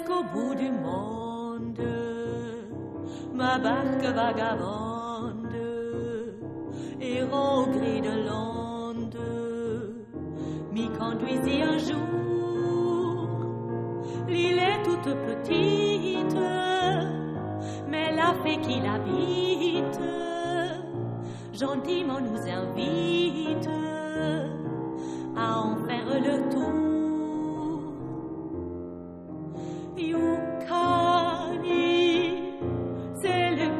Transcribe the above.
jusqu'au bout du monde. Ma barque vagabonde ira au gré de l'onde, m'y conduisit un jour. L'île est toute petite, mais la fée qui l'habite gentiment nous invite